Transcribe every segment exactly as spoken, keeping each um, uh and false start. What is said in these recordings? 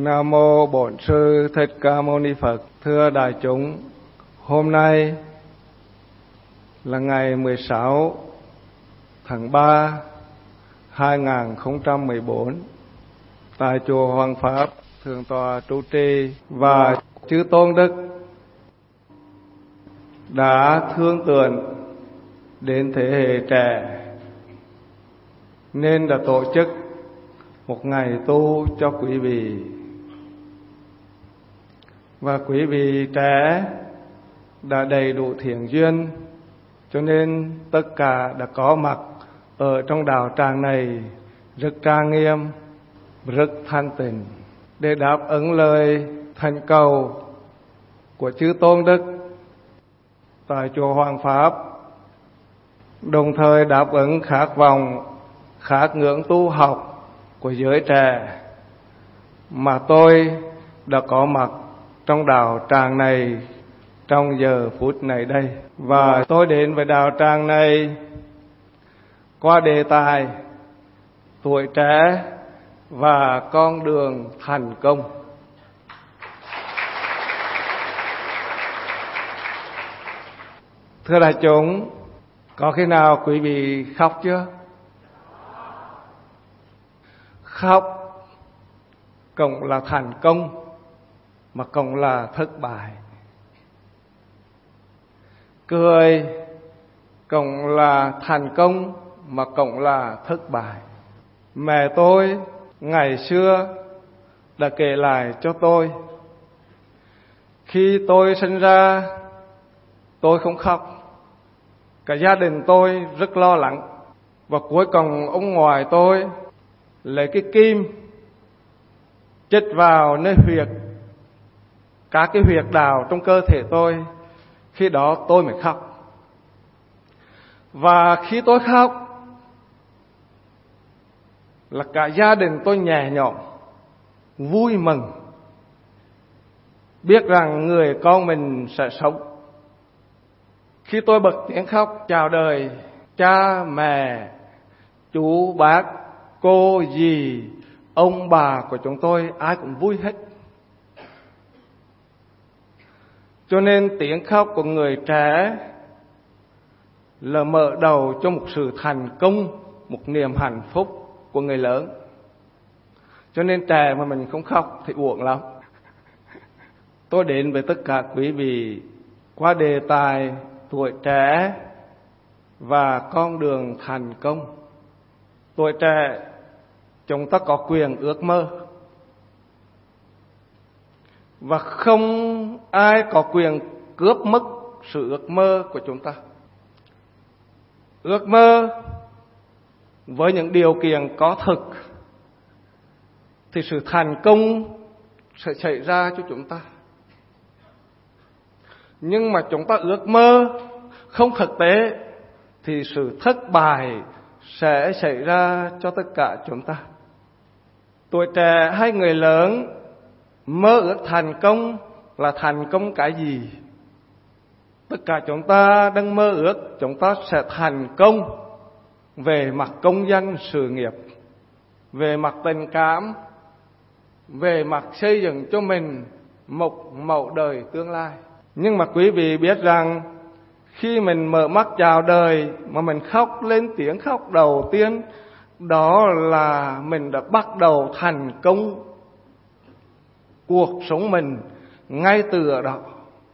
Nam mô Bổn Sư Thích Ca Mâu Ni Phật. Thưa đại chúng, hôm nay là ngày mười sáu tháng ba hai nghìn không trăm mười bốn tại chùa Hoàng Pháp, Thượng tọa trụ trì và chư tôn đức đã thương tưởng đến thế hệ trẻ nên đã tổ chức một ngày tu cho quý vị. Và quý vị trẻ đã đầy đủ thiện duyên, cho nên tất cả đã có mặt ở trong đạo tràng này rất trang nghiêm, rất thanh tịnh, để đáp ứng lời thỉnh cầu của chư tôn đức tại chùa Hoàng Pháp, đồng thời đáp ứng khát vọng, khát ngưỡng tu học của giới trẻ mà tôi đã có mặt trong đạo tràng này trong giờ phút này đây. Và tôi đến với đạo tràng này qua đề tài tuổi trẻ và con đường thành công. Thưa đại chúng, có khi nào quý vị khóc chưa? Khóc cũng là thành công mà cũng là thất bại. Cười cũng là thành công mà cũng là thất bại. Mẹ tôi ngày xưa đã kể lại cho tôi, khi tôi sinh ra tôi không khóc, cả gia đình tôi rất lo lắng, và cuối cùng ông ngoại tôi lấy cái kim chích vào nơi huyệt, các cái huyệt đạo trong cơ thể tôi. Khi đó tôi mới khóc. Và khi tôi khóc là cả gia đình tôi nhẹ nhõm, vui mừng, biết rằng người con mình sẽ sống. Khi tôi bật tiếng khóc chào đời, cha mẹ, chú bác, cô dì, ông bà của chúng tôi ai cũng vui hết. Cho nên tiếng khóc của người trẻ là mở đầu cho một sự thành công, một niềm hạnh phúc của người lớn. Cho nên trẻ mà mình không khóc thì uổng lắm. Tôi đến với tất cả quý vị qua đề tài tuổi trẻ và con đường thành công. Tuổi trẻ chúng ta có quyền ước mơ, và không ai có quyền cướp mất sự ước mơ của chúng ta. Ước mơ với những điều kiện có thực thì sự thành công sẽ xảy ra cho chúng ta. Nhưng mà chúng ta ước mơ không thực tế thì sự thất bại sẽ xảy ra cho tất cả chúng ta. Tuổi trẻ hay người lớn mơ ước thành công là thành công cái gì? Tất cả chúng ta đang mơ ước chúng ta sẽ thành công về mặt công danh sự nghiệp, về mặt tình cảm, về mặt xây dựng cho mình một mẫu đời tương lai. Nhưng mà quý vị biết rằng khi mình mở mắt chào đời mà mình khóc lên tiếng khóc đầu tiên, đó là mình đã bắt đầu thành công cuộc sống mình ngay từ ở đó.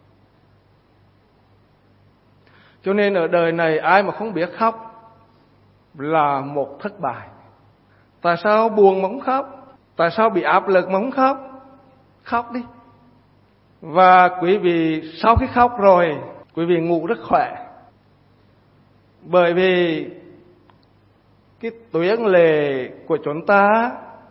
Cho nên ở đời này ai mà không biết khóc là một thất bại. Tại sao buồn mà không khóc? Tại sao bị áp lực mà không khóc? Khóc đi. Và quý vị sau khi khóc rồi, quý vị ngủ rất khỏe. Bởi vì cái tuyến lệ của chúng ta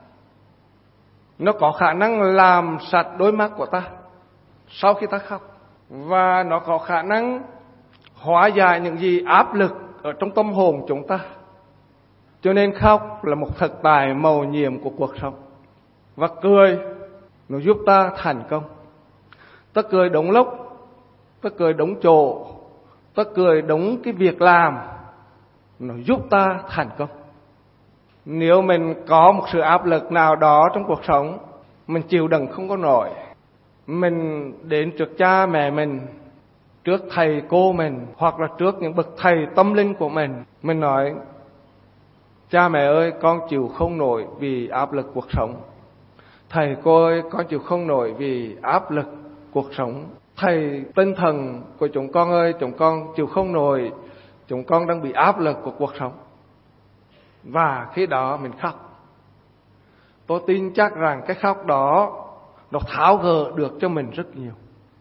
nó có khả năng làm sạch đôi mắt của ta sau khi ta khóc, và nó có khả năng hóa giải những gì áp lực ở trong tâm hồn chúng ta. Cho nên khóc là một thực tại mầu nhiệm của cuộc sống. Và cười nó giúp ta thành công. Ta cười đúng lúc, ta cười đúng chỗ, ta cười đúng cái việc làm, nó giúp ta thành công. Nếu mình có một sự áp lực nào đó trong cuộc sống, mình chịu đựng không có nổi. Mình đến trước cha mẹ mình, trước thầy cô mình, hoặc là trước những bậc thầy tâm linh của mình, mình nói: cha mẹ ơi, con chịu không nổi vì áp lực cuộc sống. Thầy cô ơi, con chịu không nổi vì áp lực cuộc sống. Thầy tinh thần của chúng con ơi, chúng con chịu không nổi, chúng con đang bị áp lực của cuộc sống. Và khi đó mình khóc. Tôi tin chắc rằng cái khóc đó nó tháo gỡ được cho mình rất nhiều.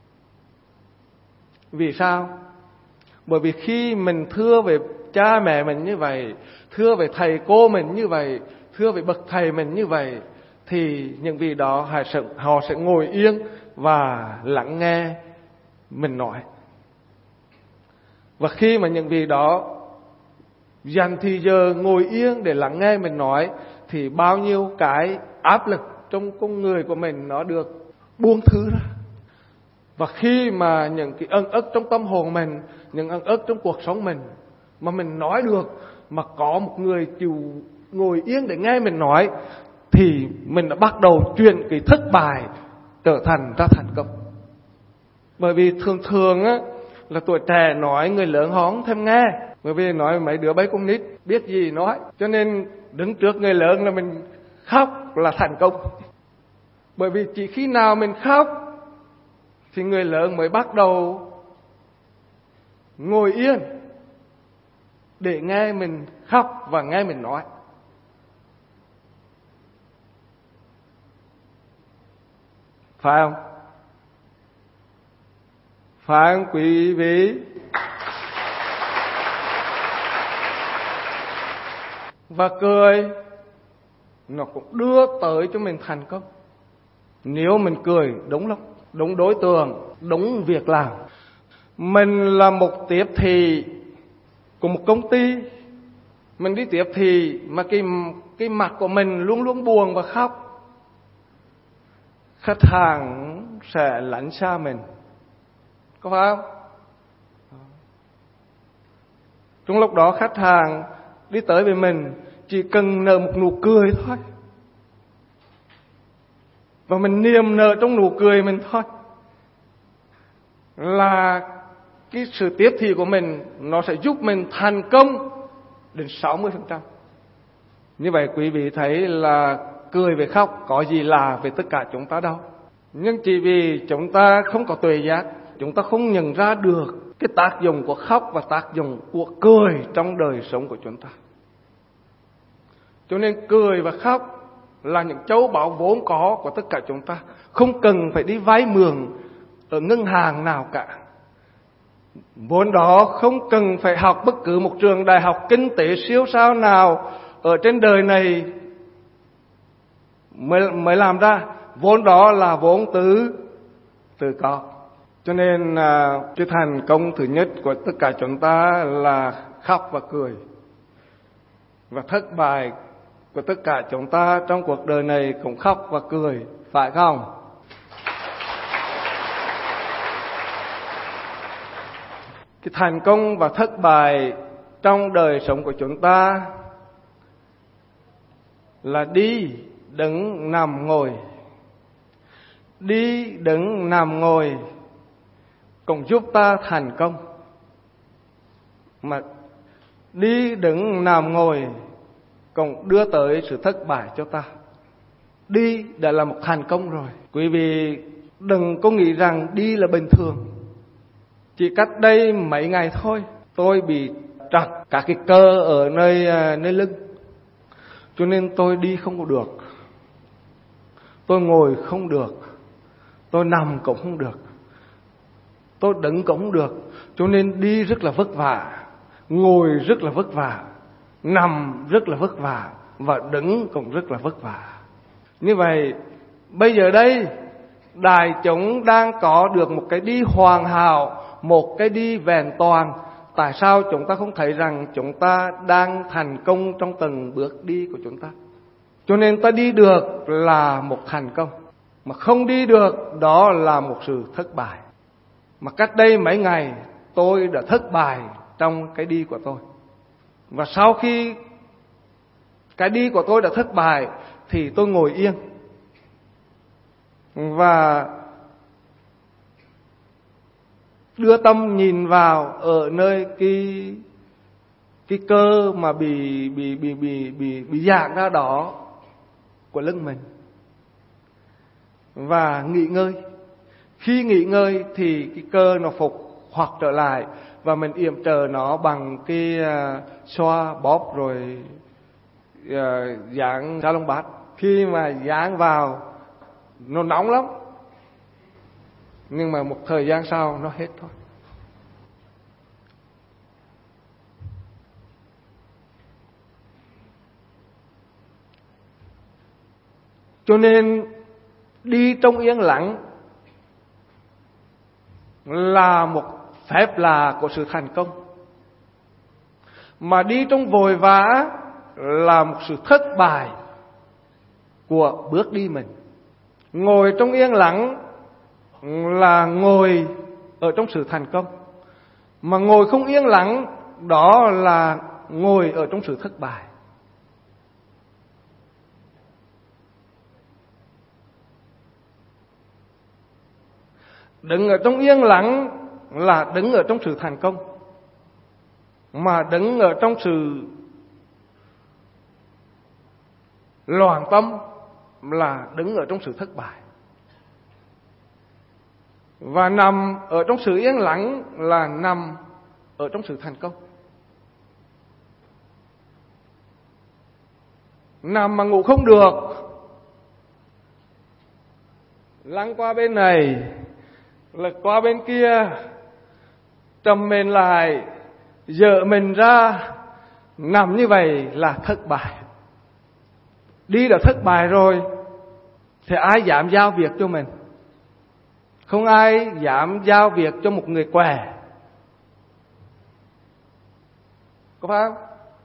Vì sao? Bởi vì khi mình thưa về cha mẹ mình như vậy, thưa về thầy cô mình như vậy, thưa về bậc thầy mình như vậy, thì những vị đó họ sẽ, họ sẽ ngồi yên và lắng nghe mình nói. Và khi mà những vị đó dành thì giờ ngồi yên để lắng nghe mình nói, thì bao nhiêu cái áp lực trong con người của mình nó được buông thư ra. Và khi mà những cái ân ức trong tâm hồn mình, những ân ức trong cuộc sống mình mà mình nói được, mà có một người chịu ngồi yên để nghe mình nói, thì mình đã bắt đầu chuyển cái thất bại trở thành ra thành công. Bởi vì thường thường á, là tuổi trẻ nói, người lớn họ không thèm nghe. Bởi vì nói mấy đứa bấy con nít biết gì nói. Cho nên đứng trước người lớn là mình khóc là thành công. Bởi vì chỉ khi nào mình khóc thì người lớn mới bắt đầu ngồi yên để nghe mình khóc và nghe mình nói. Phải không? Phải không quý vị? Và cười nó cũng đưa tới cho mình thành công. Nếu mình cười đúng lúc, đúng đối tượng, đúng việc làm. Mình là một tiếp thị của một công ty, mình đi tiếp thị mà cái, cái mặt của mình luôn luôn buồn và khóc, khách hàng sẽ lánh xa mình, có phải không? Trong lúc đó khách hàng đi tới với mình chỉ cần nở một nụ cười thôi, và mình niềm nở trong nụ cười mình thôi, là cái sự tiếp thị của mình nó sẽ giúp mình thành công đến sáu mươi phần trăm. Như vậy quý vị thấy là cười về khóc có gì lạ về tất cả chúng ta đâu. Nhưng chỉ vì chúng ta không có tuệ giác, chúng ta không nhận ra được cái tác dụng của khóc và tác dụng của cười trong đời sống của chúng ta. Cho nên cười và khóc là những châu báu vốn có của tất cả chúng ta, không cần phải đi vay mượn ở ngân hàng nào cả. Vốn đó không cần phải học bất cứ một trường đại học kinh tế siêu sao nào ở trên đời này mới, mới làm ra. Vốn đó là vốn từ từ có. Cho nên à, cái thành công thứ nhất của tất cả chúng ta là khóc và cười. Và thất bại của tất cả chúng ta trong cuộc đời này cũng khóc và cười, phải không? Cái thành công và thất bại trong đời sống của chúng ta là đi, đứng, nằm, ngồi. Đi, đứng, nằm, ngồi cũng giúp ta thành công. Mà đi, đứng, nằm, ngồi cũng đưa tới sự thất bại cho ta. Đi đã là một thành công rồi. Quý vị đừng có nghĩ rằng đi là bình thường. Chỉ cách đây mấy ngày thôi, tôi bị trật các cái cơ ở nơi nơi lưng, cho nên tôi đi không có được, tôi ngồi không được, tôi nằm cũng không được, tôi đứng cũng không được. Cho nên đi rất là vất vả, ngồi rất là vất vả, nằm rất là vất vả, và đứng cũng rất là vất vả. Như vậy bây giờ đây đại chúng đang có được một cái đi hoàn hảo, một cái đi vẹn toàn. Tại sao chúng ta không thấy rằng chúng ta đang thành công trong từng bước đi của chúng ta? Cho nên ta đi được là một thành công, mà không đi được đó là một sự thất bại. Mà cách đây mấy ngày tôi đã thất bại trong cái đi của tôi. Và sau khi cái đi của tôi đã thất bại thì tôi ngồi yên. và đưa tâm nhìn vào ở nơi cái cái cơ mà bị bị bị bị bị bị giãn ra đó của lưng mình, và nghỉ ngơi. Khi nghỉ ngơi thì cái cơ nó phục hoặc trở lại, và mình yểm trợ nó bằng cái uh, xoa bóp rồi uh, giãn ra lông bát. Khi mà giãn vào nó nóng lắm, nhưng mà một thời gian sau nó hết thôi. Cho nên đi trong yên lặng là một phép lạ của sự thành công, mà đi trong vội vã là một sự thất bại của bước đi mình. Ngồi trong yên lặng là ngồi ở trong sự thành công, mà ngồi không yên lặng đó là ngồi ở trong sự thất bại. Đứng ở trong yên lặng là đứng ở trong sự thành công, mà đứng ở trong sự loạn tâm là đứng ở trong sự thất bại. Và nằm ở trong sự yên lặng là nằm ở trong sự thành công. Nằm mà ngủ không được, lăn qua bên này lật qua bên kia, trầm mình lại, dở mình ra, nằm như vậy là thất bại. Đi đã thất bại rồi thì ai dám giao việc cho mình? Không ai dám giao việc cho một người què, có phải không?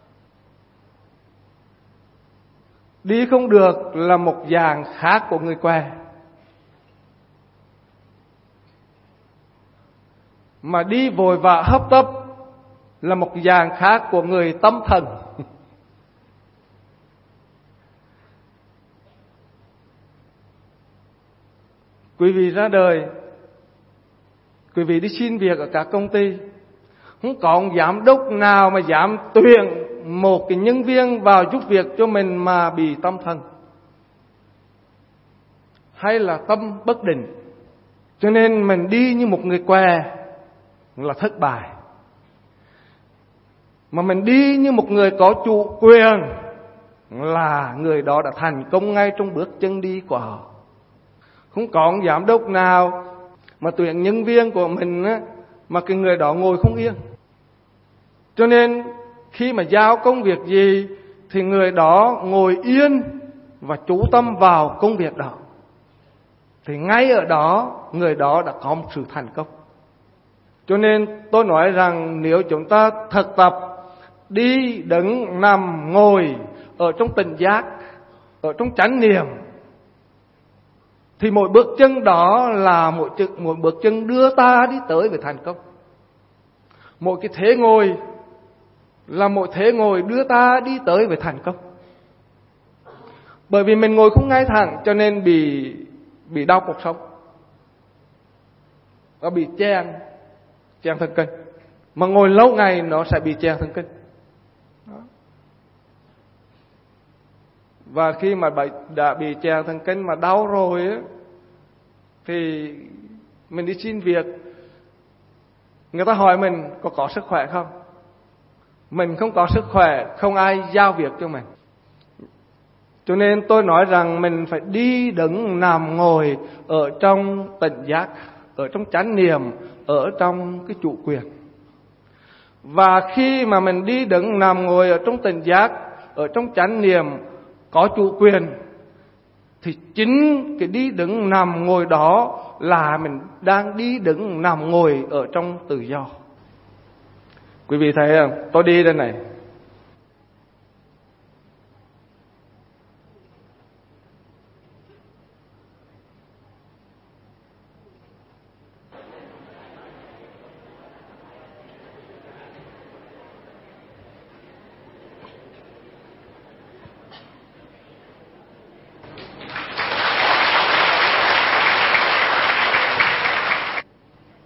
Đi không được là một dạng khác của người què, mà đi vội vã hấp tấp là một dạng khác của người tâm thần. Quý vị ra đời, quý vị đi xin việc ở các công ty, không có một giám đốc nào mà dám tuyển một cái nhân viên vào giúp việc cho mình mà bị tâm thần hay là tâm bất định. Cho nên mình đi như một người què là thất bại, mà mình đi như một người có chủ quyền là người đó đã thành công ngay trong bước chân đi của họ. Không có một giám đốc nào mà tuyển nhân viên của mình á, mà cái người đó ngồi không yên. Cho nên khi mà giao công việc gì thì người đó ngồi yên và chú tâm vào công việc đó, thì ngay ở đó người đó đã có một sự thành công. Cho nên tôi nói rằng nếu chúng ta thực tập đi, đứng, nằm, ngồi ở trong tỉnh giác, ở trong chánh niệm, thì mỗi bước chân đó là một, một bước chân đưa ta đi tới với thành công. Mỗi cái thế ngồi là một thế ngồi đưa ta đi tới với thành công. Bởi vì mình ngồi không ngay thẳng cho nên bị bị đau cuộc sống, nó bị chen chen thần kinh, mà ngồi lâu ngày nó sẽ bị chen thần kinh. Đó. Và khi mà đã bị chen thần kinh mà đau rồi á, thì mình đi xin việc, người ta hỏi mình có có sức khỏe không? Mình không có sức khỏe, không ai giao việc cho mình. Cho nên tôi nói rằng mình phải đi, đứng, nằm, ngồi ở trong tỉnh giác, ở trong chánh niệm, ở trong cái chủ quyền. Và khi mà mình đi, đứng, nằm, ngồi ở trong tỉnh giác, ở trong chánh niệm, có chủ quyền, thì chính cái đi, đứng, nằm, ngồi đó là mình đang đi, đứng, nằm, ngồi ở trong tự do. Quý vị thấy không? Tôi đi đây này,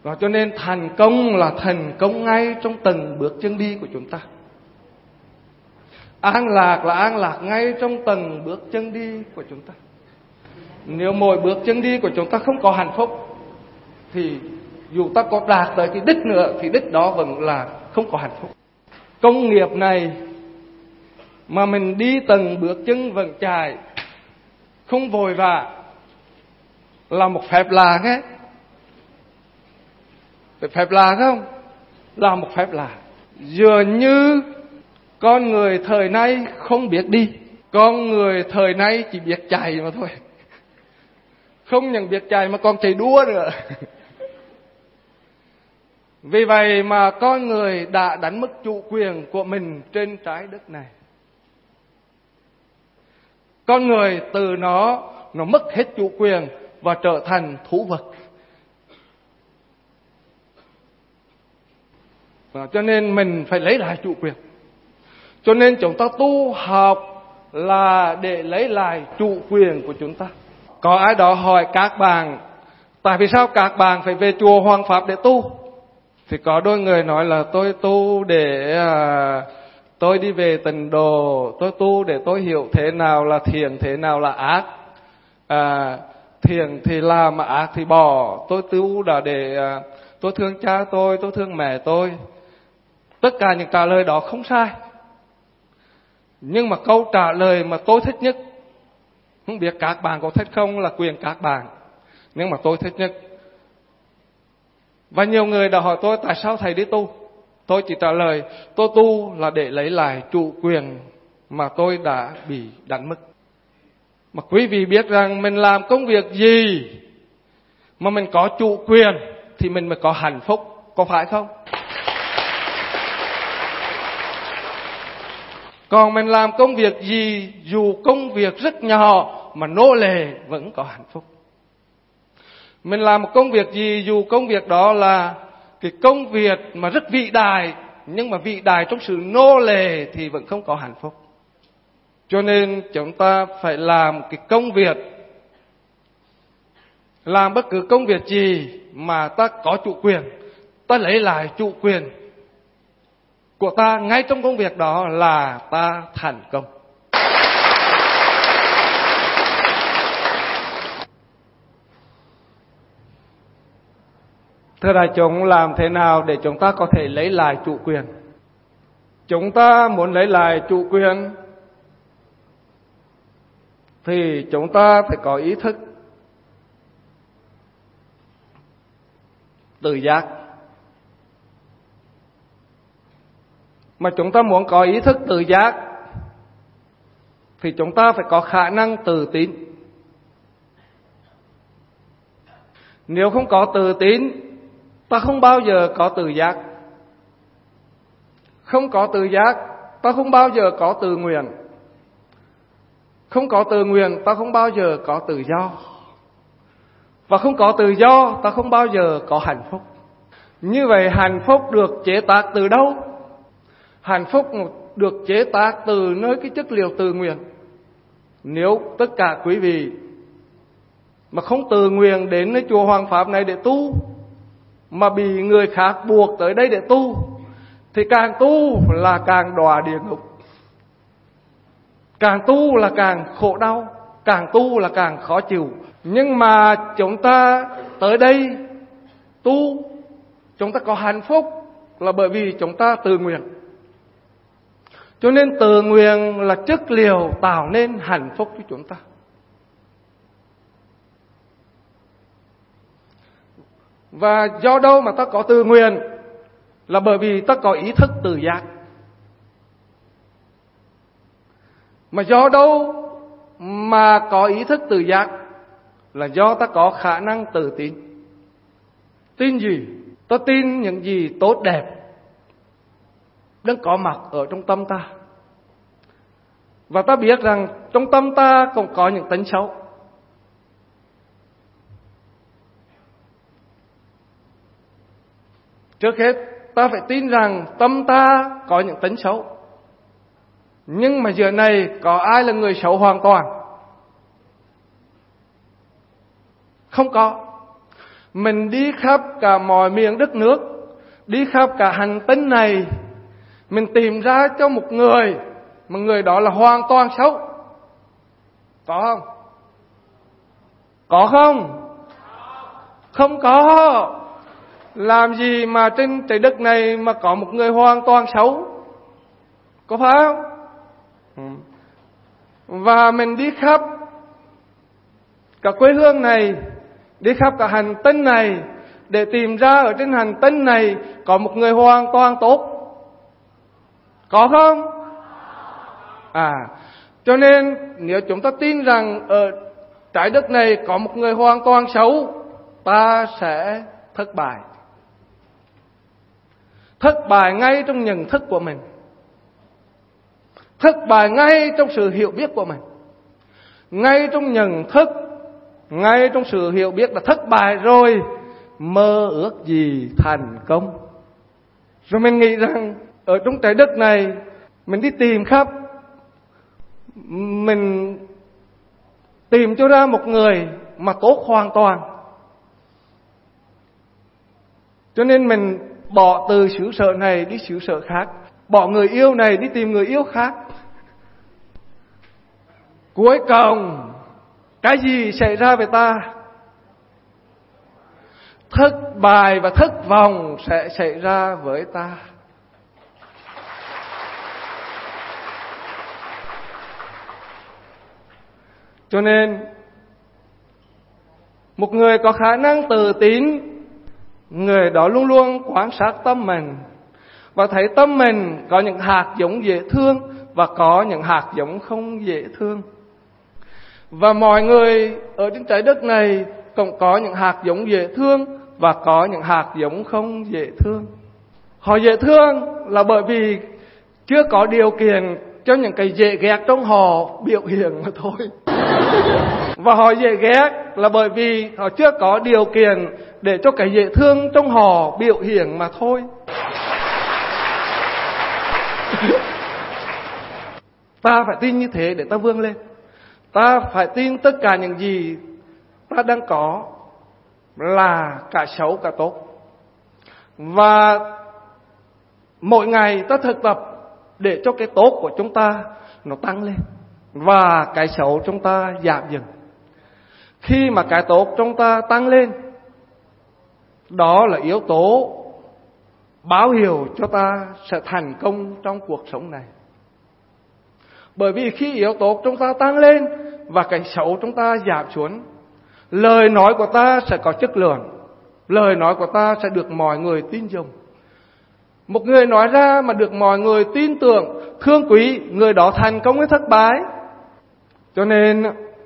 Và cho nên thành công là thành công ngay trong từng bước chân đi của chúng ta. An lạc là an lạc ngay trong từng bước chân đi của chúng ta. Nếu mỗi bước chân đi của chúng ta không có hạnh phúc, thì dù ta có đạt tới cái đích nữa, thì đích đó vẫn là không có hạnh phúc. Công nghiệp này mà mình đi từng bước chân vững chãi, không vội vã, là một phép lạ nghe. Phép lạ không? Là một phép lạ. Dường như con người thời nay không biết đi, con người thời nay chỉ biết chạy mà thôi. Không những biết chạy mà còn chạy đua nữa. Vì vậy mà con người đã đánh mất chủ quyền của mình trên trái đất này. Con người từ nó nó mất hết chủ quyền và trở thành thú vật. Và cho nên mình phải lấy lại chủ quyền. Cho nên chúng ta tu học là để lấy lại chủ quyền của chúng ta. Có ai đó hỏi các bạn, tại vì sao các bạn phải về chùa Hoàng Pháp để tu? Thì có đôi người nói là tôi tu để à, tôi đi về tịnh độ, tôi tu để tôi hiểu thế nào là thiện, thế nào là ác. À, thiện thì làm mà ác thì bỏ. Tôi tu là để à, tôi thương cha tôi, tôi thương mẹ tôi. Tất cả những trả lời đó không sai. Nhưng mà câu trả lời mà tôi thích nhất, không biết các bạn có thích không là quyền các bạn, nhưng mà tôi thích nhất. Và nhiều người đã hỏi tôi tại sao thầy đi tu. Tôi chỉ trả lời tôi tu là để lấy lại chủ quyền mà tôi đã bị đánh mất. Mà quý vị biết rằng mình làm công việc gì mà mình có chủ quyền thì mình mới có hạnh phúc, có phải không? Còn mình làm công việc gì, dù công việc rất nhỏ mà nô lệ vẫn có hạnh phúc. Mình làm một công việc gì, dù công việc đó là cái công việc mà rất vĩ đại, nhưng mà vĩ đại trong sự nô lệ thì vẫn không có hạnh phúc. Cho nên chúng ta phải làm cái công việc, làm bất cứ công việc gì mà ta có chủ quyền, ta lấy lại chủ quyền của ta ngay trong công việc đó là ta thành công. Thưa đại chúng, làm thế nào để chúng ta có thể lấy lại chủ quyền? Chúng ta muốn lấy lại chủ quyền thì chúng ta phải có ý thức tự giác. Mà chúng ta muốn có ý thức tự giác thì chúng ta phải có khả năng tự tín. Nếu không có tự tín, ta không bao giờ có tự giác. Không có tự giác, ta không bao giờ có tự nguyện. Không có tự nguyện, ta không bao giờ có tự do. Và không có tự do, ta không bao giờ có hạnh phúc. Như vậy hạnh phúc được chế tác từ đâu? Hạnh phúc được chế tác từ nơi cái chất liệu tự nguyện. Nếu tất cả quý vị mà không tự nguyện đến nơi chùa Hoàng Pháp này để tu, mà bị người khác buộc tới đây để tu, thì càng tu là càng đọa địa ngục. Càng tu là càng khổ đau, càng tu là càng khó chịu. Nhưng mà chúng ta tới đây tu, chúng ta có hạnh phúc là bởi vì chúng ta tự nguyện. Cho nên tự nguyện là chất liệu tạo nên hạnh phúc cho chúng ta. Và do đâu mà ta có tự nguyện? Là bởi vì ta có ý thức tự giác. Mà do đâu mà có ý thức tự giác? Là do ta có khả năng tự tin. Tin gì? Ta tin những gì tốt đẹp đang có mặt ở trong tâm ta. Và ta biết rằng trong tâm ta còn có những tính xấu. Trước hết, ta phải tin rằng tâm ta có những tính xấu. Nhưng mà giờ này có ai là người xấu hoàn toàn? Không có. Mình đi khắp cả mọi miền đất nước, đi khắp cả hành tinh này, mình tìm ra cho một người, mà người đó là hoàn toàn xấu. Có không? Có không? Không có. Làm gì mà trên trái đất này mà có một người hoàn toàn xấu? Có phải không? Và mình đi khắp cả quê hương này, đi khắp cả hành tinh này, để tìm ra ở trên hành tinh này có một người hoàn toàn tốt. Có không? À, cho nên nếu chúng ta tin rằng ở trái đất này có một người hoàn toàn xấu, ta sẽ thất bại. Thất bại ngay trong nhận thức của mình, thất bại ngay trong sự hiểu biết của mình. Ngay trong nhận thức, ngay trong sự hiểu biết là thất bại rồi, mơ ước gì thành công. Rồi mình nghĩ rằng ở trong trái đất này, mình đi tìm khắp, mình tìm cho ra một người mà tốt hoàn toàn. Cho nên mình bỏ từ xứ sở này đi xứ sở khác, bỏ người yêu này đi tìm người yêu khác. Cuối cùng cái gì xảy ra với ta? Thất bại và thất vọng sẽ xảy ra với ta. Cho nên một người có khả năng tự tín, người đó luôn luôn quan sát tâm mình và thấy tâm mình có những hạt giống dễ thương và có những hạt giống không dễ thương. Và mọi người ở trên trái đất này cũng có những hạt giống dễ thương và có những hạt giống không dễ thương. Họ dễ thương là bởi vì chưa có điều kiện cho những cái dễ ghét trong họ biểu hiện mà thôi. Và họ dễ ghét là bởi vì họ chưa có điều kiện để cho cái dễ thương trong họ biểu hiện mà thôi. Ta phải tin như thế để ta vươn lên. Ta phải tin tất cả những gì ta đang có là cả xấu cả tốt. Và mỗi ngày ta thực tập để cho cái tốt của chúng ta nó tăng lên và cái xấu chúng ta giảm dần. Khi mà cái tốt chúng ta tăng lên, đó là yếu tố báo hiệu cho ta sẽ thành công trong cuộc sống này. Bởi vì khi yếu tố chúng ta tăng lên và cái xấu chúng ta giảm xuống, lời nói của ta sẽ có chất lượng, lời nói của ta sẽ được mọi người tin dùng. Một người nói ra mà được mọi người tin tưởng, thương quý, người đó thành công hay thất bại. Cho nên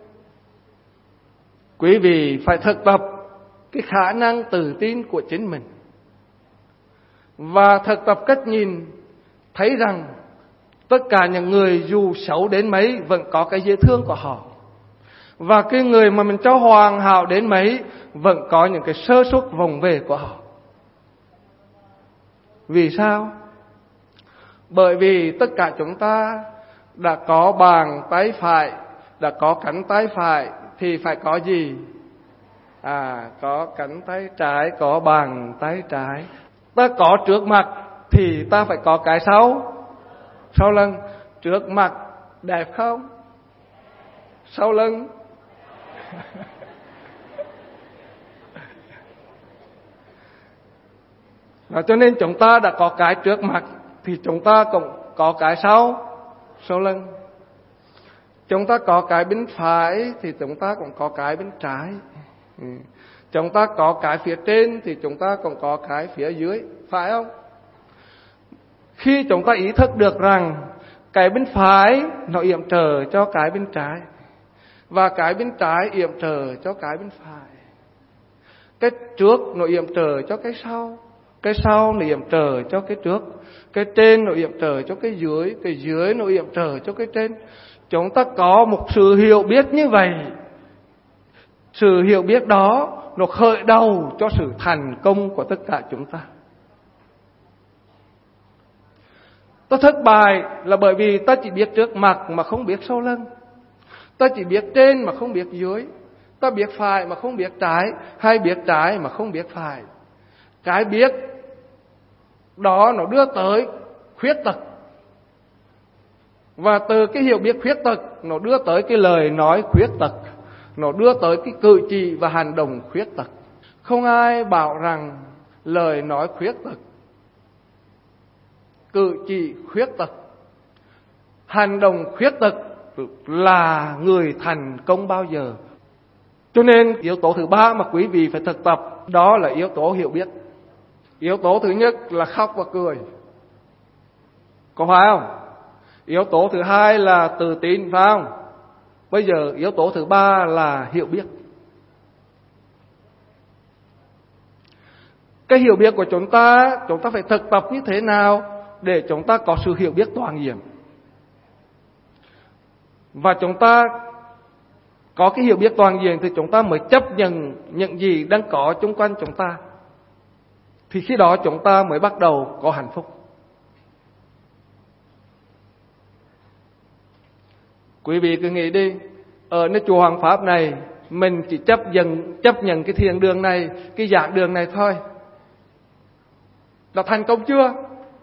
quý vị phải thực tập cái khả năng tự tin của chính mình và thực tập cách nhìn, thấy rằng tất cả những người dù xấu đến mấy vẫn có cái dễ thương của họ, và cái người mà mình cho hoàn hảo đến mấy vẫn có những cái sơ suất vụng về của họ. Vì sao? Bởi vì tất cả chúng ta đã có bàn tay phải, đã có cánh tay phải thì phải có gì? À, có cánh tay trái, có bàn tay trái. Ta có trước mặt thì ta phải có cái sau. Sau lưng. Trước mặt đẹp không? Sau lưng. Đó, cho nên chúng ta đã có cái trước mặt thì chúng ta cũng có cái sau, sau lưng. Chúng ta có cái bên phải thì chúng ta cũng có cái bên trái. Ừ. Chúng ta có cái phía trên thì chúng ta cũng có cái phía dưới, phải không? Khi chúng ta ý thức được rằng cái bên phải nó yểm trợ cho cái bên trái, và cái bên trái yểm trợ cho cái bên phải, cái trước nó yểm trợ cho cái sau, cái sau nó yểm trợ cho cái trước, cái trên nó yểm trợ cho cái dưới, cái dưới nó yểm trợ cho cái trên. Chúng ta có một sự hiểu biết như vậy. Sự hiểu biết đó nó khởi đầu cho sự thành công của tất cả chúng ta. Ta thất bại là bởi vì ta chỉ biết trước mặt mà không biết sau lưng. Ta chỉ biết trên mà không biết dưới. Ta biết phải mà không biết trái, hay biết trái mà không biết phải. Cái biết đó nó đưa tới khuyết tật. Và từ cái hiểu biết khuyết tật, nó đưa tới cái lời nói khuyết tật, nó đưa tới cái cử chỉ và hành động khuyết tật. Không ai bảo rằng lời nói khuyết tật, cử chỉ khuyết tật, hành động khuyết tật là người thành công bao giờ. Cho nên yếu tố thứ ba mà quý vị phải thực tập đó là yếu tố hiểu biết. Yếu tố thứ nhất là khóc và cười, có phải không? Yếu tố thứ hai là tự tin, phải không? Bây giờ yếu tố thứ ba là hiểu biết. Cái hiểu biết của chúng ta, chúng ta phải thực tập như thế nào để chúng ta có sự hiểu biết toàn diện. Và chúng ta có cái hiểu biết toàn diện thì chúng ta mới chấp nhận những gì đang có xung quanh chúng ta. Thì khi đó chúng ta mới bắt đầu có hạnh phúc. Quý vị cứ nghĩ đi, ở nơi chùa Hoàng Pháp này, mình chỉ chấp nhận, chấp nhận cái thiền đường này, cái giảng đường này thôi, là thành công chưa?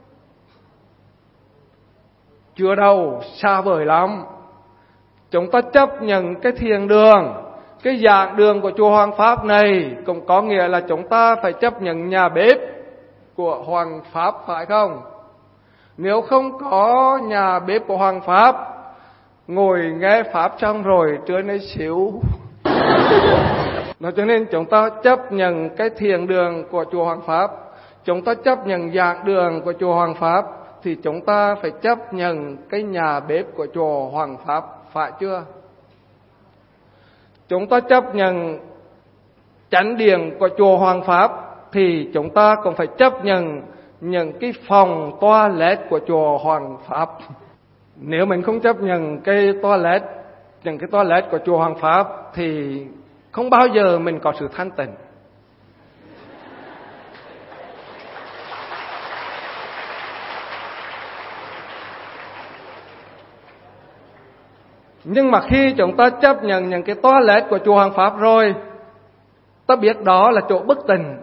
Chưa đâu, xa vời lắm. Chúng ta chấp nhận cái thiền đường, cái giảng đường của chùa Hoàng Pháp này, cũng có nghĩa là chúng ta phải chấp nhận nhà bếp của Hoàng Pháp, phải không? Nếu không có nhà bếp của Hoàng Pháp, ngồi nghe Pháp xong rồi trưa nay xỉu. Nó cho nên chúng ta chấp nhận cái thiền đường của chùa Hoàng Pháp, chúng ta chấp nhận giảng đường của chùa Hoàng Pháp, thì chúng ta phải chấp nhận cái nhà bếp của chùa Hoàng Pháp, phải chưa? Chúng ta chấp nhận chánh điện của chùa Hoàng Pháp, thì chúng ta cũng phải chấp nhận những cái phòng toilet của chùa Hoàng Pháp. Nếu mình không chấp nhận cái toilet, những cái toilet của chùa Hoàng Pháp, thì không bao giờ mình có sự thanh tịnh. Nhưng mà khi chúng ta chấp nhận những cái toilet của chùa Hoàng Pháp rồi, ta biết đó là chỗ bất tịnh,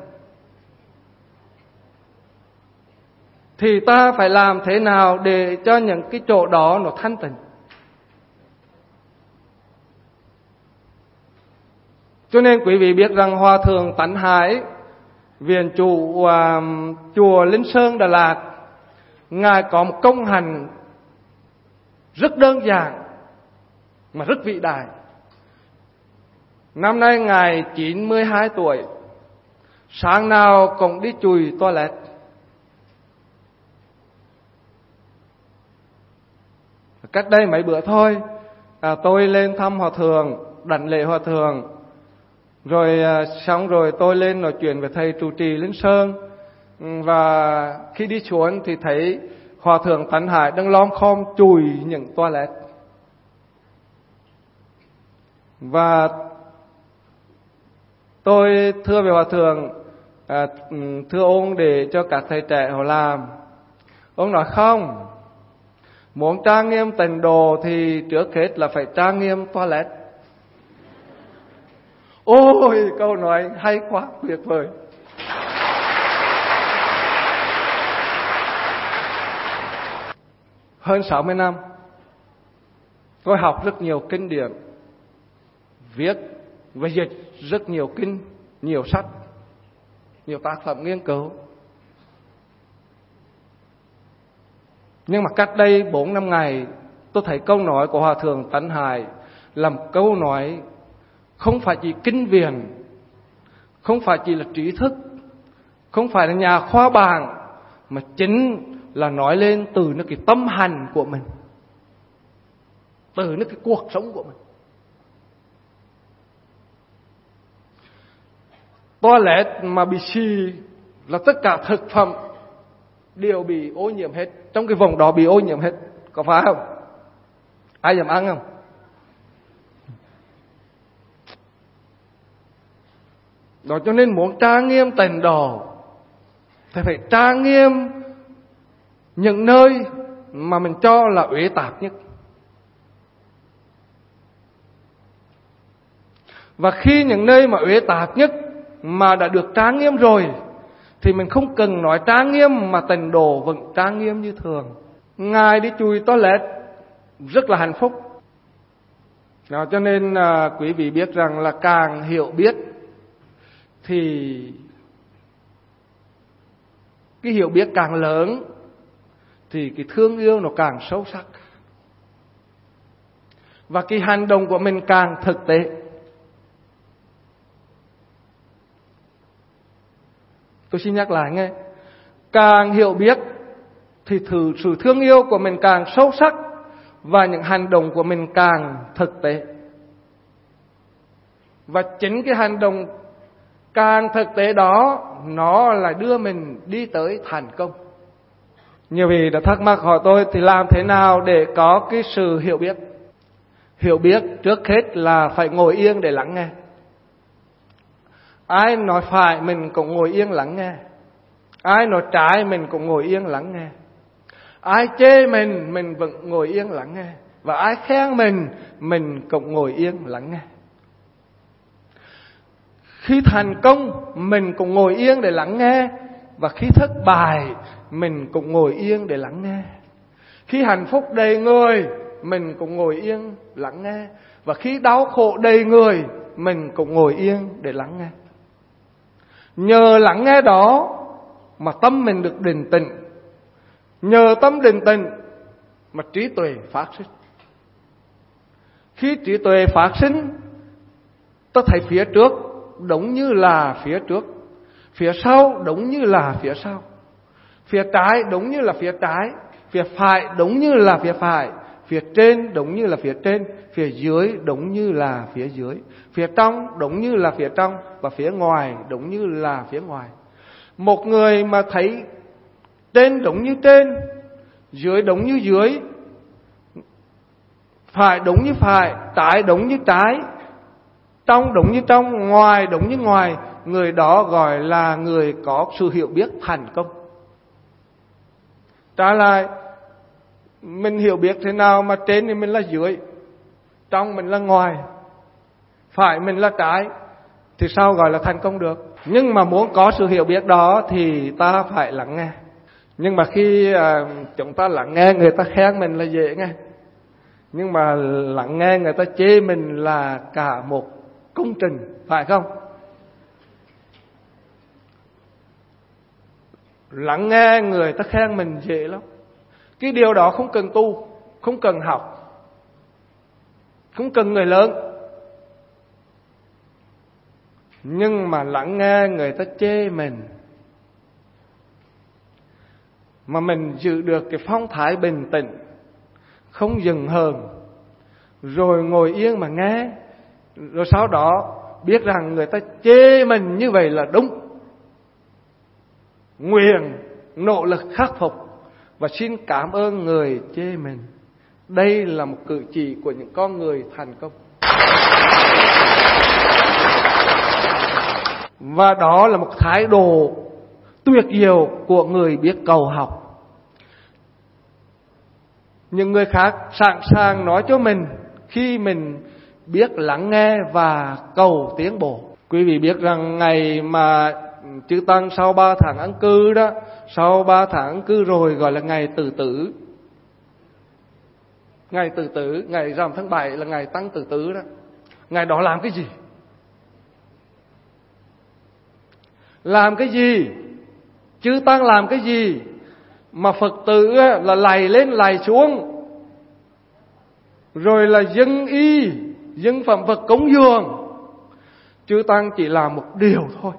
thì ta phải làm thế nào để cho những cái chỗ đó nó thanh tịnh. Cho nên quý vị biết rằng Hòa Thượng Tánh Hải, viện chủ uh, chùa Linh Sơn Đà Lạt, Ngài có một công hành rất đơn giản mà rất vĩ đại. Năm nay Ngài chín mươi hai tuổi, sáng nào cũng đi chùi toilet. Cách đây mấy bữa thôi, à, tôi lên thăm Hòa Thượng, đảnh lễ Hòa Thượng. Rồi à, xong rồi tôi lên nói chuyện với thầy trụ trì Linh Sơn. Và khi đi xuống thì thấy Hòa Thượng Tánh Hải đang lom khom chùi những toilet. Và tôi thưa với Hòa Thượng, à, thưa ông để cho các thầy trẻ họ làm. Ông nói không, muốn trang nghiêm tịnh độ thì trước hết là phải trang nghiêm toilet. Ôi, câu nói hay quá, tuyệt vời. Hơn sáu mươi năm, tôi học rất nhiều kinh điển, viết và dịch rất nhiều kinh, nhiều sách, nhiều tác phẩm nghiên cứu. Nhưng mà cách đây bốn năm ngày, tôi thấy câu nói của Hòa Thượng Tánh Hải là một câu nói không phải chỉ kinh viển, không phải chỉ là trí thức, không phải là nhà khoa bảng, mà chính là nói lên từ nó cái tâm hành của mình, từ nó cái cuộc sống của mình. Toilet mà bị xì là tất cả thực phẩm đều bị ô nhiễm hết, trong cái vùng đó bị ô nhiễm hết, có phải không? Ai dám ăn không? Đó cho nên muốn trang nghiêm tịnh độ thì phải trang nghiêm những nơi mà mình cho là uế tạp nhất. Và khi những nơi mà uế tạc nhất mà đã được trang nghiêm rồi, thì mình không cần nói trang nghiêm mà tịnh độ vẫn trang nghiêm như thường. Ngài đi chùi toilet rất là hạnh phúc. Đó, cho nên à, quý vị biết rằng là càng hiểu biết thì cái hiểu biết càng lớn thì cái thương yêu nó càng sâu sắc, và cái hành động của mình càng thực tế. Tôi xin nhắc lại nghe, càng hiểu biết thì thử sự thương yêu của mình càng sâu sắc, và những hành động của mình càng thực tế. Và chính cái hành động càng thực tế đó, nó lại đưa mình đi tới thành công. Nhiều vị đã thắc mắc hỏi tôi, thì làm thế nào để có cái sự hiểu biết? Hiểu biết trước hết là phải ngồi yên để lắng nghe. Ai nói phải mình cũng ngồi yên lắng nghe, ai nói trái mình cũng ngồi yên lắng nghe, ai chê mình mình vẫn ngồi yên lắng nghe, và ai khen mình mình cũng ngồi yên lắng nghe. Khi thành công mình cũng ngồi yên để lắng nghe, và khi thất bại mình cũng ngồi yên để lắng nghe. Khi hạnh phúc đầy người mình cũng ngồi yên lắng nghe, và khi đau khổ đầy người mình cũng ngồi yên để lắng nghe. Nhờ lắng nghe đó mà tâm mình được định tĩnh, nhờ tâm định tĩnh mà trí tuệ phát sinh. Khi trí tuệ phát sinh, ta thấy phía trước đúng như là phía trước, phía sau đúng như là phía sau, phía trái đúng như là phía trái, phía phải đúng như là phía phải, phía trên đúng như là phía trên, phía dưới đúng như là phía dưới, phía trong đúng như là phía trong, và phía ngoài đúng như là phía ngoài. Một người mà thấy trên đúng như trên, dưới đúng như dưới, phải đúng như phải, trái đúng như trái, trong đúng như trong, ngoài đúng như ngoài, người đó gọi là người có sự hiểu biết thành công. Trả lại, mình hiểu biết thế nào mà trên thì mình là dưới, trong mình là ngoài, phải mình là trái, thì sao gọi là thành công được? Nhưng mà muốn có sự hiểu biết đó thì ta phải lắng nghe. Nhưng mà khi à, chúng ta lắng nghe, người ta khen mình là dễ nghe, nhưng mà lắng nghe người ta chê mình là cả một công trình, phải không? Lắng nghe người ta khen mình dễ lắm. Cái điều đó không cần tu, không cần học, không cần người lớn. Nhưng mà lắng nghe người ta chê mình, mà mình giữ được cái phong thái bình tĩnh, không giận hờn, rồi ngồi yên mà nghe, rồi sau đó biết rằng người ta chê mình như vậy là đúng, nguyện nỗ lực khắc phục và xin cảm ơn người chê mình. Đây là một cử chỉ của những con người thành công. Và đó là một thái độ tuyệt diệu của người biết cầu học. Những người khác sẵn sàng nói cho mình khi mình biết lắng nghe và cầu tiến bộ. Quý vị biết rằng ngày mà chư Tăng sau ba tháng an cư đó, sau ba tháng an cư rồi gọi là ngày tự tử. Ngày tự tử, ngày rằm tháng bảy là ngày Tăng tự tử đó. Ngày đó làm cái gì? Làm cái gì? Chư Tăng làm cái gì? Mà Phật tử là lạy lên lạy xuống, rồi là dâng y, dâng phẩm vật cúng dường. Chư Tăng chỉ làm một điều thôi: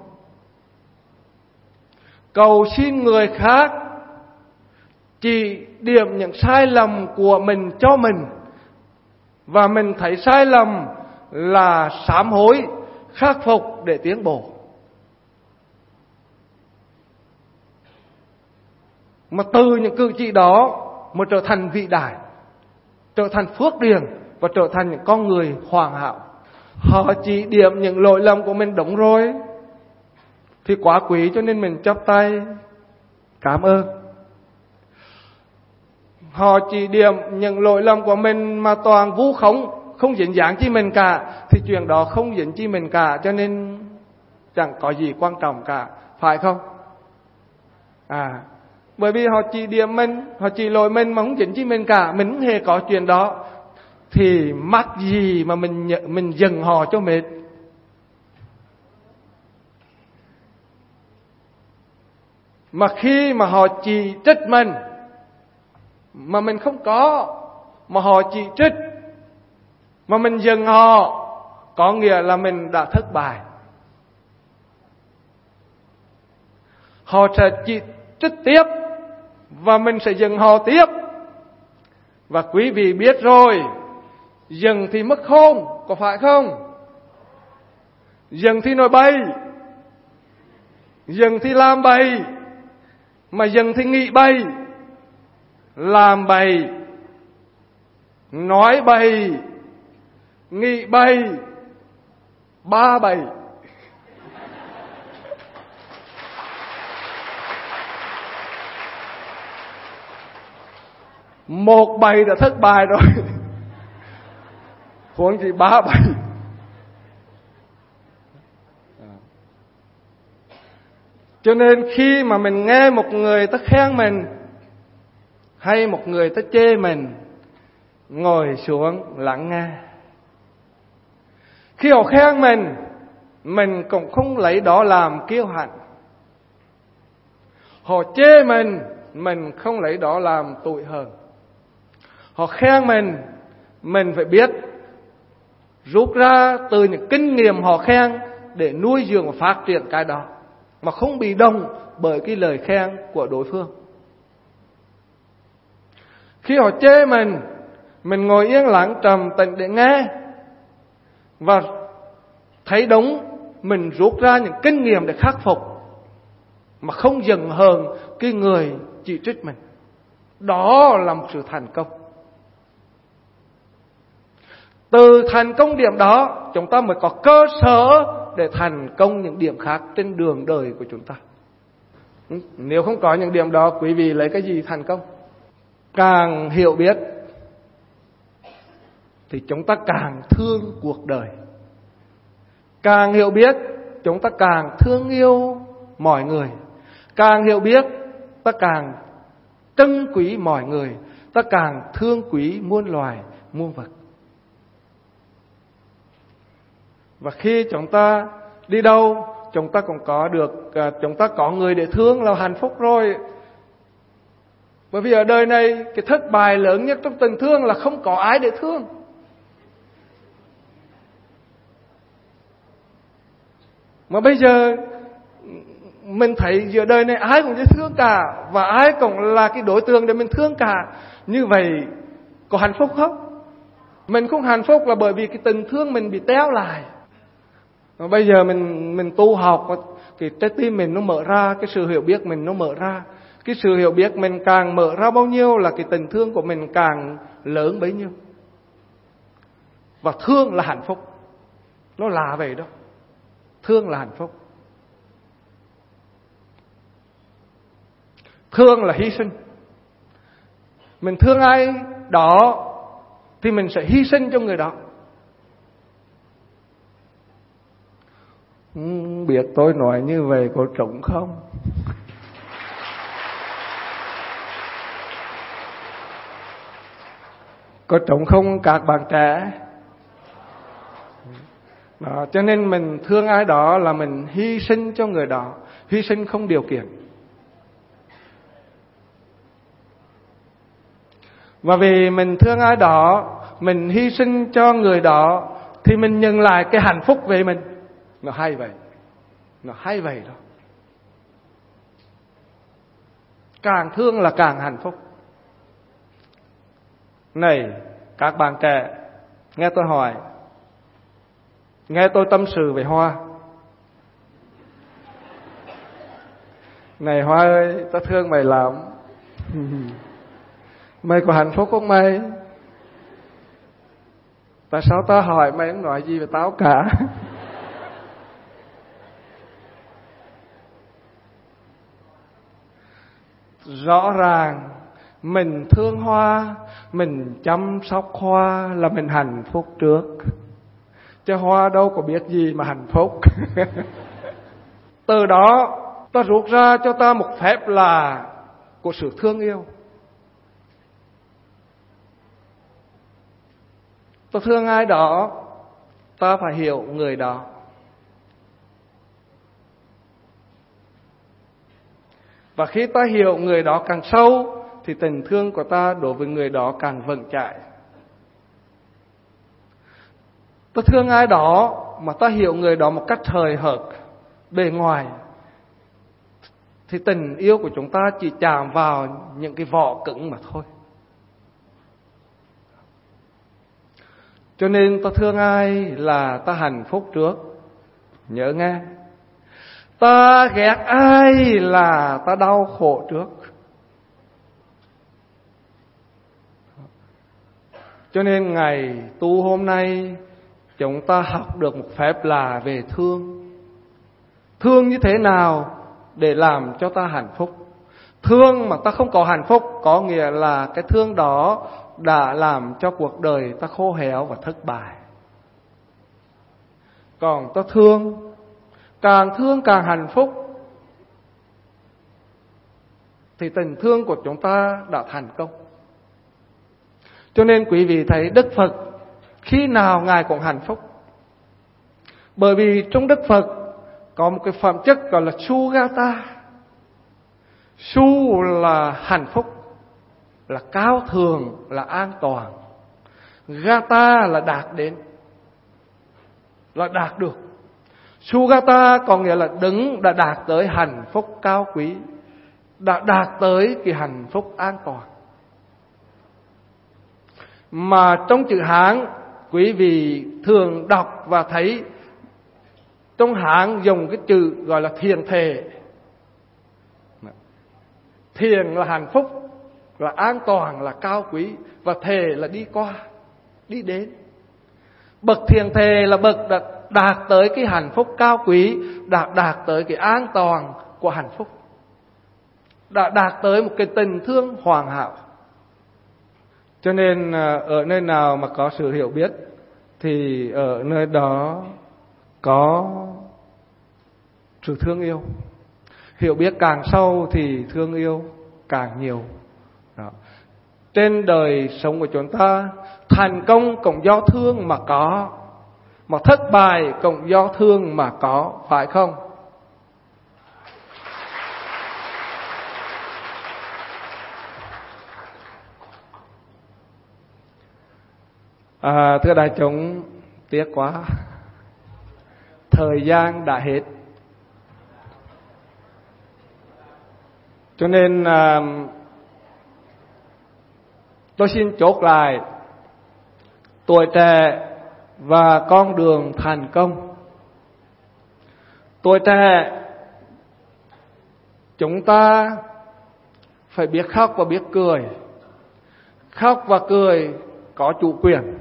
cầu xin người khác chỉ điểm những sai lầm của mình cho mình, và mình thấy sai lầm là sám hối, khắc phục để tiến bộ. Mà từ những cử chỉ đó mà trở thành vĩ đại, trở thành phước điền, và trở thành những con người hoàn hảo. Họ chỉ điểm những lỗi lầm của mình đúng rồi thì quá quý, cho nên mình chắp tay cảm ơn. Họ chỉ điểm những lỗi lầm của mình mà toàn vu khống, không dính dáng chi mình cả, thì chuyện đó không dính chi mình cả, cho nên chẳng có gì quan trọng cả, phải không? À, bởi vì họ chỉ điểm mình, họ chỉ lỗi mình mà không dính chi mình cả, mình không hề có chuyện đó, thì mắc gì mà mình mình dừng họ cho mệt. Mà khi mà họ chỉ trích mình mà mình không có, mà họ chỉ trích mà mình dừng họ, có nghĩa là mình đã thất bại. Họ sẽ chỉ trích tiếp và mình sẽ dừng họ tiếp. Và quý vị biết rồi, dừng thì mất khôn, có phải không? Dừng thì nói bậy, dừng thì làm bậy, mà dừng thì nghĩ bậy, làm bậy, nói bậy, nghĩ bậy, ba bậy. Một bậy đã thất bại rồi, huống gì ba bậy. Cho nên khi mà mình nghe một người ta khen mình, hay một người ta chê mình, ngồi xuống lắng nghe. Khi họ khen mình, mình cũng không lấy đó làm kiêu hãnh. Họ chê mình, mình không lấy đó làm tủi hờn. Họ khen mình, mình phải biết rút ra từ những kinh nghiệm họ khen để nuôi dưỡng và phát triển cái đó, mà không bị động bởi cái lời khen của đối phương. Khi họ chê mình, mình ngồi yên lặng trầm tĩnh để nghe và thấy đúng, mình rút ra những kinh nghiệm để khắc phục, mà không giận hờn cái người chỉ trích mình. Đó là một sự thành công. Từ thành công điểm đó, chúng ta mới có cơ sở để thành công những điểm khác trên đường đời của chúng ta. Nếu không có những điểm đó, quý vị lấy cái gì thành công? Càng hiểu biết thì chúng ta càng thương cuộc đời. Càng hiểu biết, chúng ta càng thương yêu mọi người. Càng hiểu biết, ta càng trân quý mọi người, ta càng thương quý muôn loài, muôn vật. Và khi chúng ta đi đâu, chúng ta cũng có được, chúng ta có người để thương là hạnh phúc rồi. Bởi vì ở đời này, cái thất bại lớn nhất trong tình thương là không có ai để thương. Mà bây giờ mình thấy giữa đời này ai cũng dễ thương cả, và ai cũng là cái đối tượng để mình thương cả. Như vậy có hạnh phúc không? Mình không hạnh phúc là bởi vì cái tình thương mình bị téo lại. Mà bây giờ mình mình tu học, cái trái tim mình nó mở ra, cái sự hiểu biết mình nó mở ra. Cái sự hiểu biết mình càng mở ra bao nhiêu là cái tình thương của mình càng lớn bấy nhiêu. Và thương là hạnh phúc. Nó là vậy đó. Thương là hạnh phúc. Thương là hy sinh. Mình thương ai đó thì mình sẽ hy sinh cho người đó. Không biết tôi nói như vậy có trống không? Có trống không các bạn trẻ? Đó, cho nên mình thương ai đó là mình hy sinh cho người đó. Hy sinh không điều kiện. Và vì mình thương ai đó, mình hy sinh cho người đó, thì mình nhận lại cái hạnh phúc về mình. Nó hay vậy. Nó hay vậy đó. Càng thương là càng hạnh phúc. Này các bạn trẻ, nghe tôi hỏi, nghe tôi tâm sự về Hoa. Này Hoa ơi, ta thương mày lắm. Mày có hạnh phúc không mày? Tại sao tao hỏi mày không nói gì về tao cả? Rõ ràng Mình thương hoa, mình chăm sóc hoa là mình hạnh phúc trước. Chứ hoa đâu có biết gì mà hạnh phúc. Từ đó ta rút ra cho ta một phép là của sự thương yêu. Ta thương ai đó, ta phải hiểu người đó. Và khi ta hiểu người đó càng sâu thì tình thương của ta đối với người đó càng vững chãi. Ta thương ai đó mà ta hiểu người đó một cách hời hợt, bề ngoài, thì tình yêu của chúng ta chỉ chạm vào những cái vỏ cứng mà thôi. Cho nên ta thương ai là ta hạnh phúc trước. Nhớ nghe. Ta ghét ai là ta đau khổ trước. Cho nên ngày tu hôm nay chúng ta học được một phép là về thương. Thương như thế nào để làm cho ta hạnh phúc. Thương mà ta không có hạnh phúc có nghĩa là cái thương đó đã làm cho cuộc đời ta khô héo và thất bại. Còn ta thương, càng thương càng hạnh phúc, thì tình thương của chúng ta đã thành công. Cho nên quý vị thấy Đức Phật khi nào Ngài cũng hạnh phúc. Bởi vì trong Đức Phật có một cái phẩm chất gọi là Sugata. Su là hạnh phúc, là cao thượng, là an toàn. Gata là đạt đến, là đạt được. Sugata có nghĩa là đứng đã đạt tới hạnh phúc cao quý, đã đạt tới cái hạnh phúc an toàn. Mà trong chữ Hán, quý vị thường đọc và thấy trong Hán dùng cái chữ gọi là thiền thề. Thiền là hạnh phúc, là an toàn, là cao quý, và thề là đi qua, đi đến. Bậc thiền thề là bậc đã đạt tới cái hạnh phúc cao quý, đã đạt tới cái an toàn của hạnh phúc, đã đạt tới một cái tình thương hoàn hảo. Cho nên ở nơi nào mà có sự hiểu biết thì ở nơi đó có sự thương yêu. Hiểu biết càng sâu thì thương yêu càng nhiều. Đó. Trên đời sống của chúng ta, thành công cũng do thương mà có, mà thất bại cũng do thương mà có, phải không? À, thưa đại chúng, tiếc quá, thời gian đã hết. Cho nên à, tôi xin chốt lại tuổi trẻ và con đường thành công. Tuổi trẻ chúng ta phải biết khóc và biết cười. Khóc và cười có chủ quyền.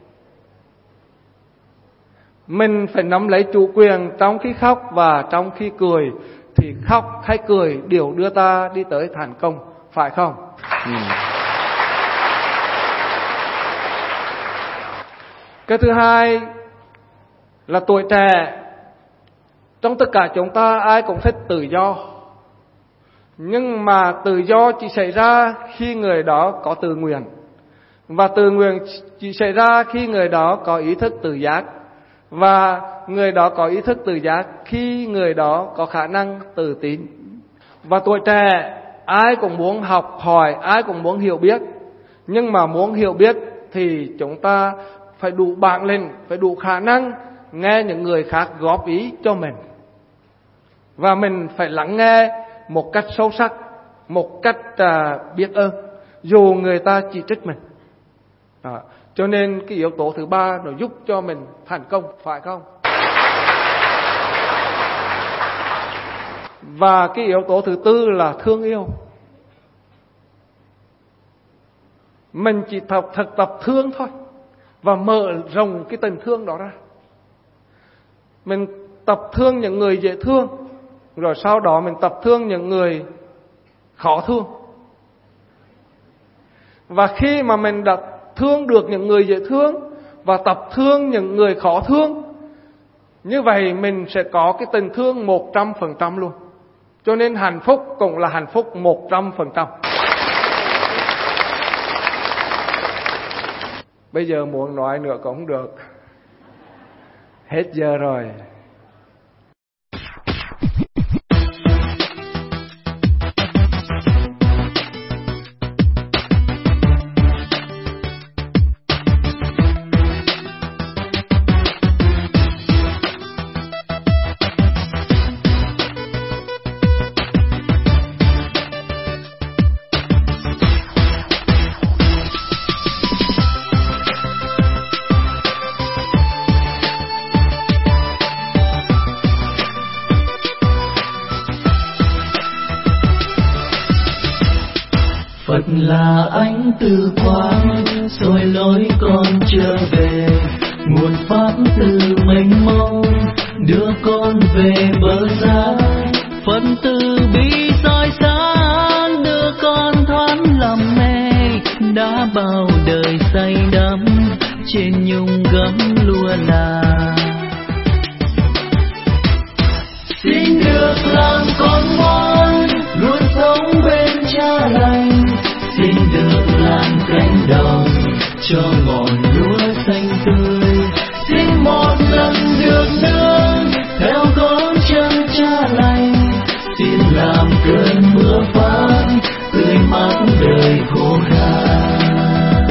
Mình phải nắm lấy chủ quyền trong khi khóc và trong khi cười, thì khóc hay cười đều đưa ta đi tới thành công, phải không? Ừ. Cái thứ hai là tuổi trẻ, trong tất cả chúng ta ai cũng thích tự do. Nhưng mà tự do chỉ xảy ra khi người đó có tự nguyện. Và tự nguyện chỉ xảy ra khi người đó có ý thức tự giác. Và người đó có ý thức tự giác khi người đó có khả năng tự tin. Và tuổi trẻ ai cũng muốn học hỏi, ai cũng muốn hiểu biết. Nhưng mà muốn hiểu biết thì chúng ta phải đủ bản lĩnh, phải đủ khả năng nghe những người khác góp ý cho mình. Và mình phải lắng nghe một cách sâu sắc, một cách uh, biết ơn, dù người ta chỉ trích mình. Đó. Cho nên cái yếu tố thứ ba nó giúp cho mình thành công, phải không? Và cái yếu tố thứ tư là thương yêu. Mình chỉ tập thực tập thương thôi, và mở rộng cái tình thương đó ra. Mình tập thương những người dễ thương, rồi sau đó mình tập thương những người khó thương. Và khi mà mình đã thương được những người dễ thương và tập thương những người khó thương, như vậy mình sẽ có cái tình thương một trăm phần trăm luôn. Cho nên hạnh phúc cũng là hạnh phúc một trăm phần trăm. Bây giờ muốn nói nữa cũng không được. Hết giờ rồi. Phật là ánh từ quang soi lối con trở về, nguồn pháp từ mênh mông đưa con về bờ giá. Phật từ bi soi sáng đưa con thoát làm mê, đã bao đời say đắm trên nhung gấm lụa là. Xin được làm con ngoan luôn sống bên cha lành, xin được làm cánh đồng cho ngọn lúa xanh tươi, xin một lần được nương theo gót chân cha lành, xin làm cơn mưa phán tươi mát đời khô khan.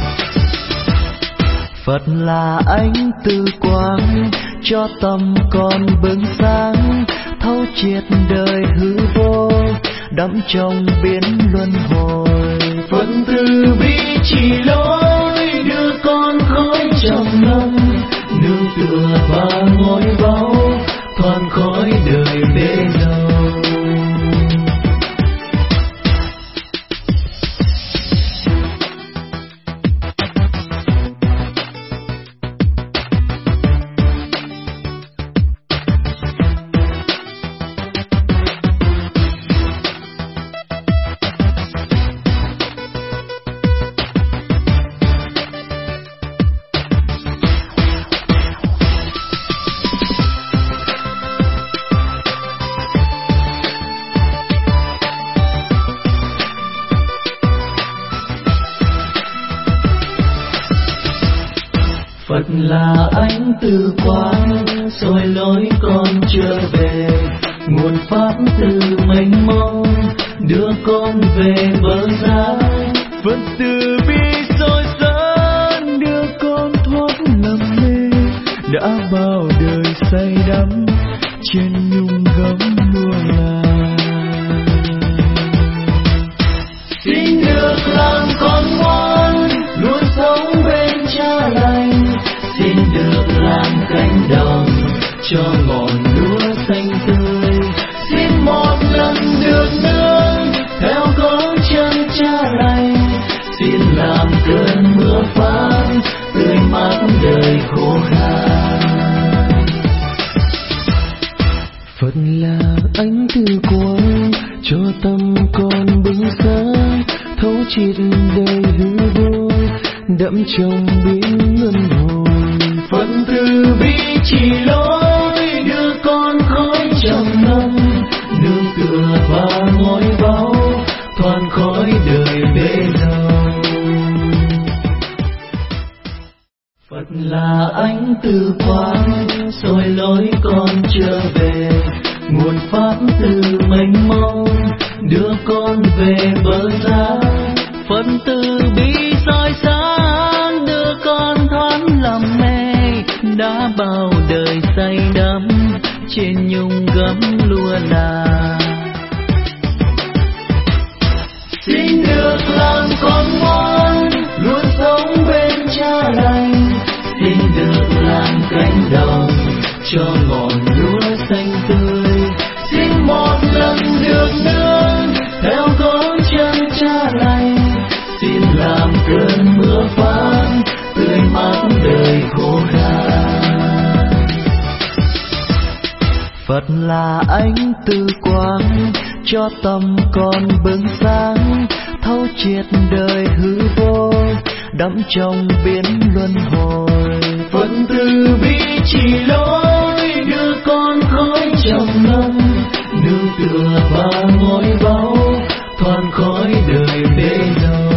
Phật là ánh từ quang cho tâm con bừng sáng, thấu triệt đời hư vô đắm trong biển luân hồi. Phật từ bi chỉ lối đưa con khỏi trầm luân, nương tựa vào ngôi báu thoát khỏi đời bể dâu. Phật là ánh từ quang soi lối con trở về, nguồn pháp từ mênh mông đưa con về bờ giá. Phật từ bi soi sáng đưa con thoát lầm mê, đã bao đời say đắm trên nhung gấm lụa là. Xin được làm con ngoan luôn sống bên cha lành, xin được làm cánh đồng cho ngọn lúa xanh tươi, xin một lần được nương theo gót chân cha lành, xin làm cơn mưa phán tươi mát đời khô khan. Phật là ánh từ quang cho tâm con bừng sáng, thấu triệt đời hư vô đẫm trong biển luân hồi. Phật từ bi chỉ lối đưa con khỏi trầm luân, nương tựa vào ngôi báu thoát khỏi đời bể dâu. Phật là ánh từ quang soi lối con trở về, nguồn pháp từ mênh mông đưa con về bờ giá. Phật từ bi soi sáng đưa con thoát làm mê, đã bao đời say đắm trên nhung gấm lụa là. Xin được làm con ngoan luôn sống bên cha lành, xin được làm cánh đồng cho ngọn lúa xanh tươi, xin một lần được nương theo gót chân cha lành, xin làm cơn mưa phán tươi mát đời khô khan. Phật là ánh từ quang cho tâm con bừng sáng, thấu triệt đời hư vô, đắm trong biển luân hồi. Phật từ bi chỉ lối đưa con khói trong lòng, nương tựa vào ngôi báu thoát khỏi đời bể dâu.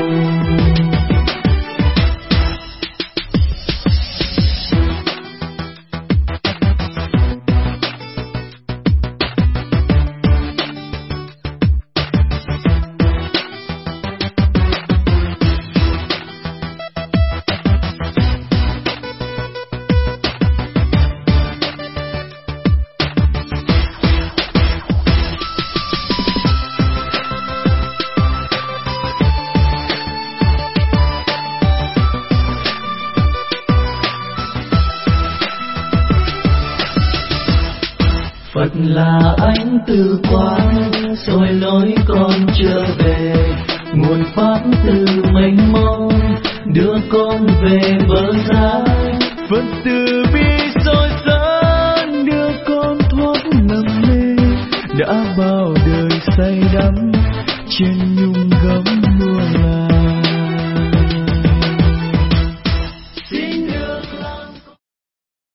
Phật là ánh từ quang soi lối con trở về, nguồn pháp từ mênh mông đưa con về bờ giá. Phật từ bi soi sáng đưa con thoát lầm mê, đã bao đời say đắm trên nhung